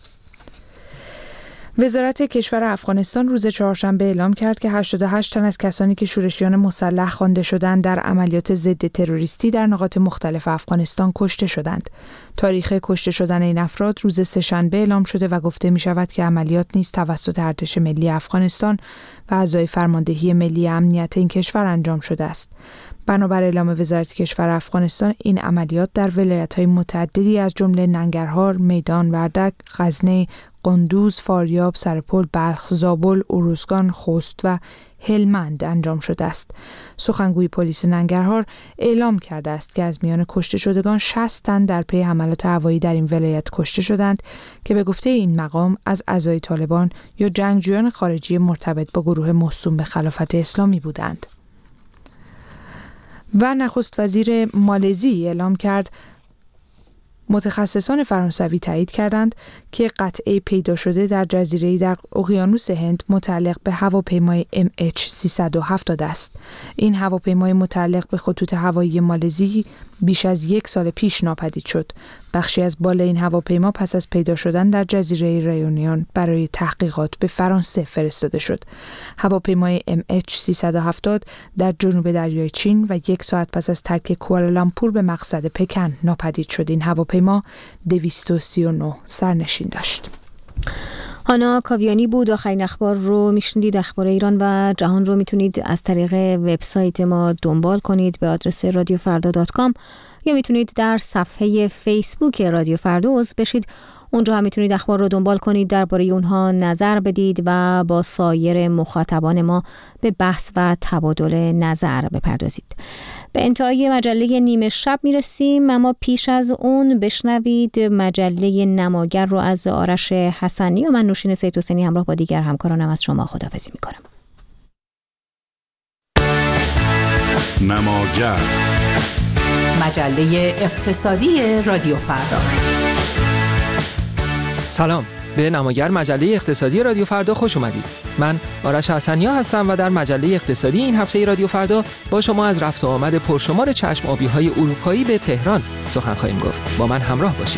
وزارت کشور افغانستان روز چهارشنبه اعلام کرد که هشتاد و هشت تن از کسانی که شورشیان مسلح خوانده شدند در عملیات ضد تروریستی در نقاط مختلف افغانستان کشته شدند. تاریخ کشته شدن این افراد روز سه‌شنبه اعلام شده و گفته می شود که عملیات نیز توسط ارتش ملی افغانستان و اعضای فرماندهی ملی امنیت این کشور انجام شده است. بنابر اعلام وزارت کشور افغانستان این عملیات در ولایت‌های متعددی از جمله ننگرهار، میدان وردک، غزنی، قندوز، فاریاب، سرپل، بلخ، زابل، اروزگان، خوست و هلمند انجام شده است. سخنگوی پلیس ننگرهار اعلام کرده است که از میان کشته شدگان شصت تن در پی حملات هوایی در این ولایت کشته شدند که به گفته این مقام از اعضای طالبان یا جنگجویان خارجی مرتبط با گروه موسوم به خلافت اسلامی بودند. و نخست وزیر مالزی اعلام کرد متخصصان فرانسوی تایید کردند که قطعه پیدا شده در جزیره‌ای در اقیانوس هند متعلق به هواپیمای ام اچ سیصد و هفتاد است. این هواپیمای متعلق به خطوط هوایی مالزی بیش از یک سال پیش ناپدید شد. بخشی از بال این هواپیما پس از پیدا شدن در جزیره ریونیون برای تحقیقات به فرانسه فرستاده شد. هواپیمای ام اچ سیصد و هفتاد در جنوب دریای چین و یک ساعت پس از ترک کوالالامپور به مقصد پکن ناپدید شد. این هواپیما دویست و سی و نه سرنشین داشت. هانا کاویانی بود. آخرین اخبار رو میشنیدید. اخبار ایران و جهان رو میتونید از طریق وبسایت ما دنبال کنید به آدرس رادیو فردا دات کام یا میتونید در صفحه فیسبوک رادیو فردا عضو بشید. اونجا هم میتونید اخبار رو دنبال کنید، درباره اونها نظر بدید و با سایر مخاطبان ما به بحث و تبادل نظر بپردازید. به انتهای مجله نیمه شب میرسیم، اما پیش از اون بشنوید مجله نماگر رو از آرش حسنی و من نوشین سید حسینی همراه با دیگر همکارانم از شما خداحافظی میکنم. نماگر، مجله اقتصادی رادیو فردا. سلام، به نماگر مجله اقتصادی رادیو فردا خوش اومدید. من آرش حسنی هستم و در مجله اقتصادی این هفته رادیو فردا با شما از رفت و آمد پرشمار چشم آبی‌های اروپایی به تهران سخن خواهیم گفت. با من همراه باشید.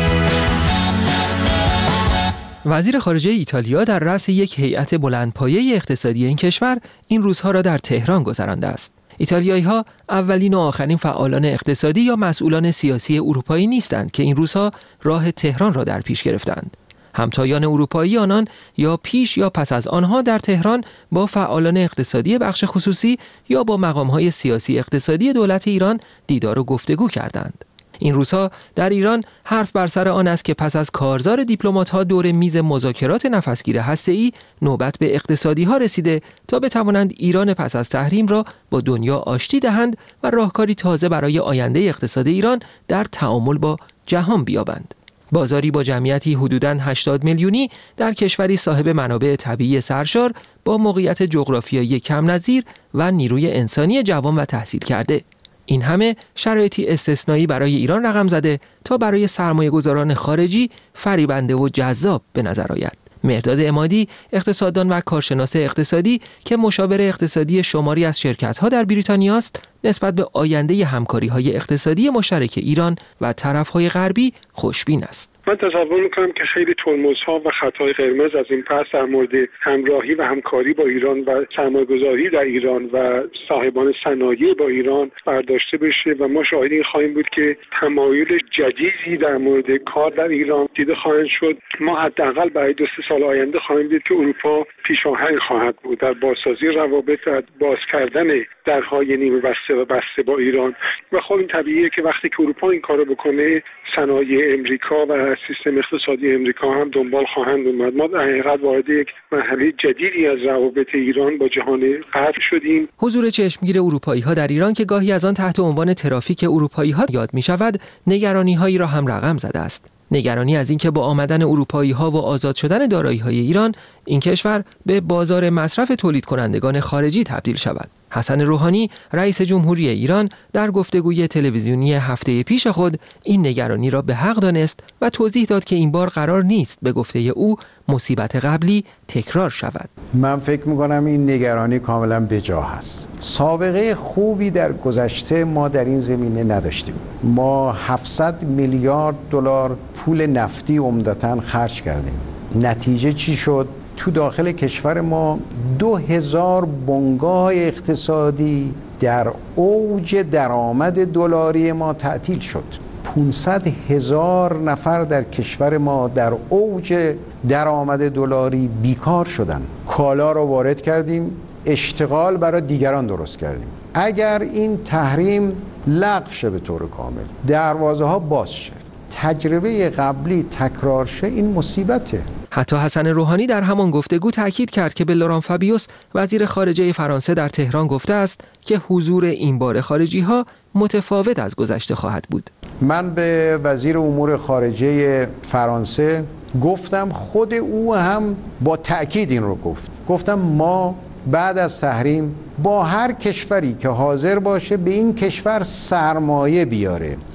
وزیر خارجه ایتالیا در رأس یک هیئت بلندپایه اقتصادی این کشور این روزها را در تهران گذرانده است. ایتالیایی‌ها اولین و آخرین فعالان اقتصادی یا مسئولان سیاسی اروپایی نیستند که این روزها راه تهران را در پیش گرفتند. همتایان اروپایی آنان یا پیش یا پس از آنها در تهران با فعالان اقتصادی بخش خصوصی یا با مقام‌های سیاسی اقتصادی دولت ایران دیدار و گفتگو کردند. این روزها در ایران حرف بر سر آن است که پس از کارزار دیپلمات‌ها دور میز مذاکرات نفسگیر هسته‌ای نوبت به اقتصادی‌ها رسیده تا بتوانند ایران پس از تحریم را با دنیا آشتی دهند و راهکاری تازه برای آینده اقتصاد ایران در تعامل با جهان بیابند. بازاری با جمعیتی حدوداً هشتاد میلیونی در کشوری صاحب منابع طبیعی سرشار با موقعیت جغرافیایی کم نظیر و نیروی انسانی جوان و تحصیل کرده. این همه شرایطی استثنایی برای ایران رقم زده تا برای سرمایه‌گذاران خارجی فریبنده و جذاب به نظر آید. مهرداد عمادی، اقتصاددان و کارشناس اقتصادی که مشاور اقتصادی شماری از شرکت‌ها در بریتانیا است، نسبت به آینده همکاری‌های اقتصادی مشترک ایران و طرف‌های غربی خوشبین است. من تصور میکنم که خیلی ترمزها و خطای قرمز از این پس در مورد همراهی و همکاری با ایران و سرمایه‌گذاری در ایران و صاحبان صنایع با ایران برداشته بشه و ما شاهد این خواهیم بود که تمایل جدیدی در مورد کار در ایران دیده خواهند شد. ما حداقل برای دو سه سال آینده خواهیم دید که اروپا پیشاهنگ خواهد بود در بازسازی روابط، در باز کردن درهای نیمه بسته و بسته با ایران و خب این طبیعیه که وقتی که اروپا این کارو بکنه صنایع امریکا و سیستم اقتصادی امریکا هم دنبال خواهند اومد. ما در حقیقت وارد یک مرحله جدیدی از روابط ایران با جهان غرب شدیم. حضور چشمگیر اروپایی‌ها در ایران که گاهی از آن تحت عنوان ترافیک اروپایی‌ها یاد می‌شود، نگرانی‌هایی را هم رقم زده است. نگرانی از اینکه با آمدن اروپایی‌ها و آزاد شدن دارایی‌های ایران، این کشور به بازار مصرف تولید کنندگان خارجی تبدیل شود. حسن روحانی، رئیس جمهوری ایران، در گفتگوی تلویزیونی هفته پیش خود این نگرانی را به حق دانست و توضیح داد که این بار قرار نیست به گفته او مصیبت قبلی تکرار شود. من فکر می‌کنم این نگرانی کاملا بجا است. سابقه خوبی در گذشته ما در این زمینه نداشتیم. ما هفتصد میلیارد دلار پول نفتی عمدتاً خرج کردیم. نتیجه چی شد؟ تو داخل کشور ما دو هزار بنگاه اقتصادی در اوج درآمد دلاری ما تعطیل شد. پانصد هزار نفر در کشور ما در اوج درآمد دلاری بیکار شدن. کالا رو وارد کردیم، اشتغال برای دیگران درست کردیم. اگر این تحریم لغو شه به طور کامل، دروازه ها باز شه، تجربه قبلی تکرار شه، این مصیبته. حتی حسن روحانی در همان گفتگو تاکید کرد که به لوران فابیوس وزیر خارجه فرانسه در تهران گفته است که حضور این بار خارجی ها متفاوت از گذشته خواهد بود. من به وزیر امور خارجه فرانسه گفتم، خود او هم با تأکید این رو گفت. گفتم ما بعد از تحریم با هر کشوری که حاضر باشه به این کشور سرمایه بیاره،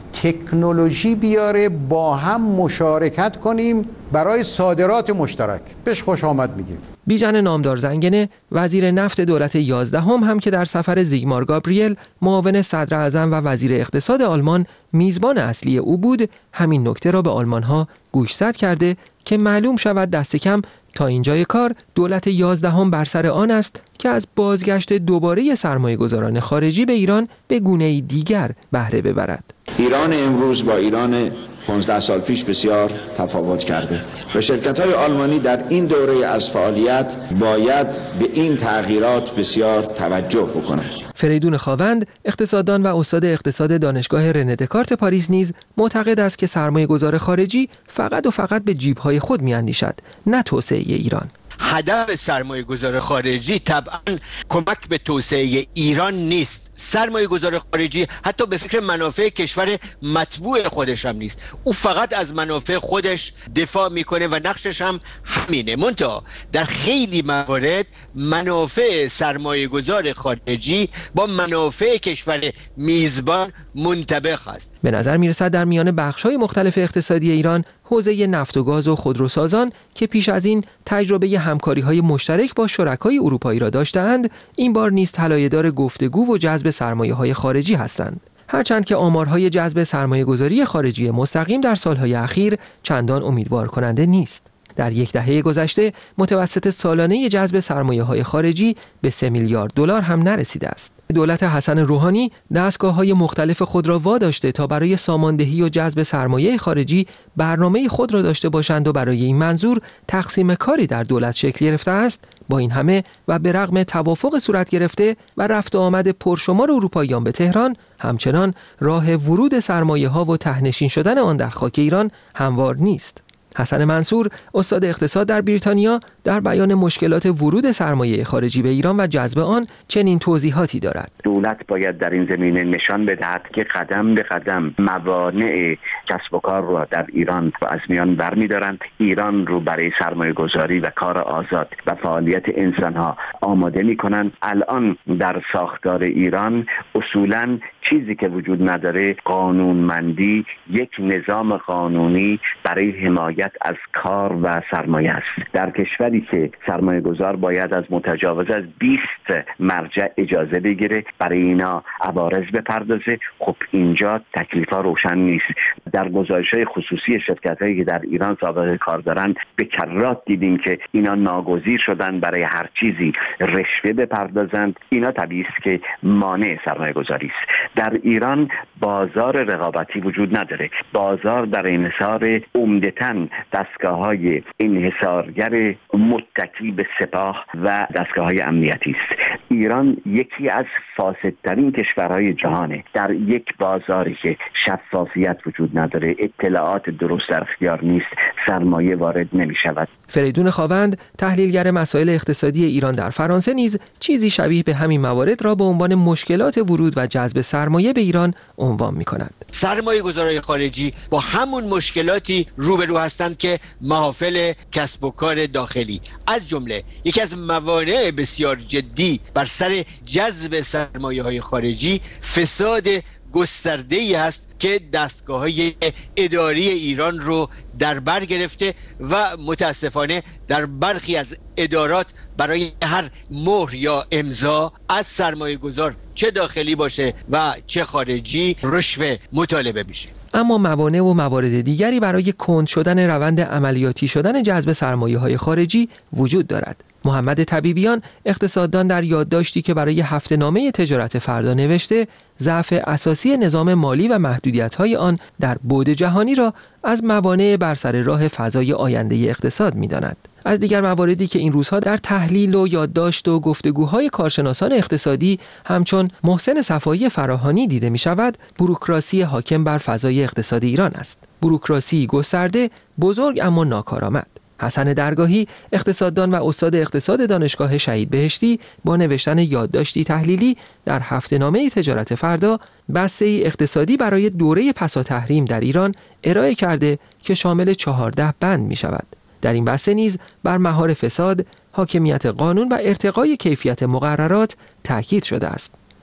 تکنولوژی بیاره، با هم مشارکت کنیم برای صادرات مشترک. بهش خوش آمد میگیم. بیژن نامدار زنگنه وزیر نفت دولت یازدهم هم که در سفر زیگمار گابریل معاون صدر اعظم و وزیر اقتصاد آلمان میزبان اصلی او بود، همین نکته را به آلمانها گوشزد کرده که معلوم شود دست کم تا اینجای کار دولت یازدهم بر سر آن است که از بازگشت دوباره سرمایه‌گذاران خارجی به ایران به گونه‌ای دیگر بهره ببرد. ایران امروز با ایران پانزده سال پیش بسیار تفاوت کرده و شرکت‌های آلمانی در این دوره از فعالیت باید به این تغییرات بسیار توجه بکنند. فریدون خاوند اقتصاددان و استاد اقتصاد دانشگاه رنه دکارت پاریس نیز معتقد است که سرمایه‌گذار خارجی فقط و فقط به جیب‌های خود می‌اندیشد، نه توسعه ایران. هدف سرمایه گذار خارجی طبعا کمک به توسعه ایران نیست. سرمایه گذار خارجی حتی به فکر منافع کشور مطبوع خودش هم نیست. او فقط از منافع خودش دفاع میکنه و نقشش هم همینه. منتها در خیلی موارد منافع سرمایه گذار خارجی با منافع کشور میزبان منطبق است. به نظر میرسد در میان بخش‌های مختلف اقتصادی ایران حوزه نفت و گاز و خودروسازان که پیش از این تجربه همکاری‌های مشترک با شرکای اروپایی را داشته‌اند، این بار نیز طلایه‌دار گفتگو و جذب سرمایه‌های خارجی هستند. هرچند که آمارهای جذب سرمایه‌گذاری خارجی مستقیم در سالهای اخیر چندان امیدوار کننده نیست. در یک دهه گذشته متوسط سالانه جذب سرمایه‌های خارجی به سه میلیارد دلار هم نرسیده است. دولت حسن روحانی دستگاه‌های مختلف خود را واداشته تا برای ساماندهی و جذب سرمایه خارجی برنامه خود را داشته باشند و برای این منظور تقسیم کاری در دولت شکل گرفته است. با این همه و به رغم توافق صورت گرفته و رفت و آمد پرشمار اروپاییان به تهران، همچنان راه ورود سرمایه‌ها و ته‌نشین شدن آن در خاک ایران هموار نیست. حسن منصور استاد اقتصاد در بریتانیا در بیان مشکلات ورود سرمایه خارجی به ایران و جذب آن چنین توضیحاتی دارد. دولت باید در این زمینه نشان بدهد که قدم به قدم موانع کسب و کار را در ایران از میان برمی‌دارند، ایران رو برای سرمایه گذاری و کار آزاد و فعالیت انسان‌ها آماده می‌کنند. الان در ساختار ایران اصولاً چیزی که وجود نداره قانونمندی، یک نظام قانونی برای حمایت از کار و سرمایه است. در کشوری که سرمایه گذار باید از متجاوز از بیست مرجع اجازه بگیره برای اینا عوارض بپردازه، خب اینجا تکلیفا روشن نیست. در گزارش‌های خصوصی شرکت‌هایی که در ایران سابقه کار دارن به کرات دیدیم که اینا ناگزیر شدن برای هر چیزی رشوه بپردازند. اینا طبیعی است که مانع سرمایه گذاری است. در ایران بازار رقابتی وجود نداره. بازار در انحصار عمدتاً دستگاه‌های انحصارگر متکی به سپاه و دستگاه‌های امنیتی است. ایران یکی از فاسدترین کشورهای جهانه. در یک بازاری که شفافیت وجود نداره، اطلاعات درست در اختیار نیست، سرمایه وارد نمی‌شود. فریدون خاوند تحلیلگر مسائل اقتصادی ایران در فرانسه نیز چیزی شبیه به همین موارد را به عنوان مشکلات ورود و جذب سرمایه به ایران عنوان می‌کند. سرمایه گذارای خارجی با همون مشکلاتی روبرو هستند که محافل کسب و کار داخلی، از جمله یکی از موانع بسیار جدی بر سر جذب سرمایه‌های خارجی فساد گسترده‌ای است که دستگاه‌های اداری ایران رو در بر گرفته و متاسفانه در برخی از ادارات برای هر مهر یا امضا از سرمایه گذار چه داخلی باشه و چه خارجی رشوه مطالبه میشه. اما موانع و موارد دیگری برای کند شدن روند عملیاتی شدن جذب سرمایه‌های خارجی وجود دارد. محمد طبیبیان اقتصاددان در یادداشتی که برای هفته‌نامه تجارت فردا نوشته، ضعف اساسی نظام مالی و محدودیت‌های آن در بعد جهانی را از موانع بر سر راه فضای آینده اقتصاد می‌داند. از دیگر مواردی که این روزها در تحلیل و یادداشت و گفتگوهای کارشناسان اقتصادی همچون محسن صفایی فراهانی دیده می‌شود، بوروکراسی حاکم بر فضای اقتصاد ایران است. بوروکراسی گسترده، بزرگ اما ناکارآمد. حسن درگاهی اقتصاددان و استاد اقتصاد دانشگاه شهید بهشتی با نوشتن یادداشتی تحلیلی در هفته‌نامه تجارت فردا بسته‌ای اقتصادی برای دوره پسا تحریم در ایران ارائه کرده که شامل چهارده بند می شود. در این بسته نیز بر مهار فساد، حاکمیت قانون و ارتقای کیفیت مقررات تاکید شده است.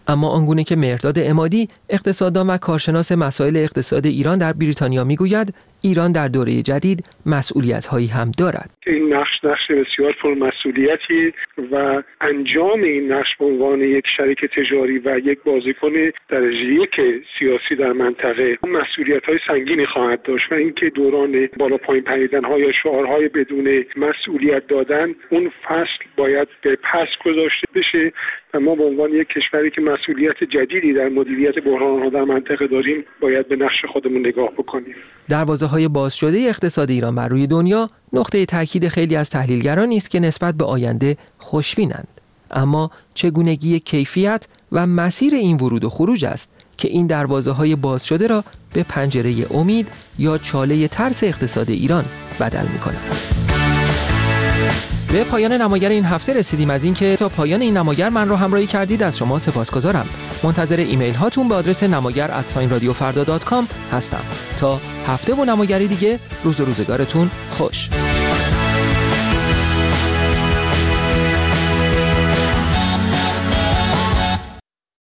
اما آنگونه که مهرداد عمادی اقتصاددان و کارشناس مسائل اقتصاد ایران در بریتانیا میگوید، ایران در دوره جدید مسئولیت‌هایی هم دارد. این نقش نقش بسیار پرمسئولیتی و انجام این نقش به عنوان یک شریک تجاری و یک بازیکن درجه یک سیاسی در منطقه مسئولیت‌های سنگینی خواهد داشت و اینکه دوران بالا پایین پریدن‌ها یا شعارهای بدون مسئولیت دادن اون فصل باید به پس گذاشته بشه و ما به عنوان یک کشوری که مسئولیت جدیدی در مدیریت بحران‌ها در منطقه داریم باید به نقش خودمون نگاه بکنیم. دروازه‌های باز شده اقتصاد ایران بر روی دنیا نقطه تاکید خیلی از تحلیلگران است که نسبت به آینده خوشبینند. اما چگونگی کیفیت و مسیر این ورود و خروج است که این دروازه‌های باز شده را به پنجره امید یا چاله ترس اقتصاد ایران بدل می‌کند. به پایان نماگر این هفته رسیدیم. از اینکه تا پایان این نماگر من را همراهی کردید از شما سپاسگزارم. منتظر ایمیل هاتون به آدرس نماگر ات رادیو فردا دات کام هستم. تا هفته و نماگری دیگه، روز و روزگارتون خوش.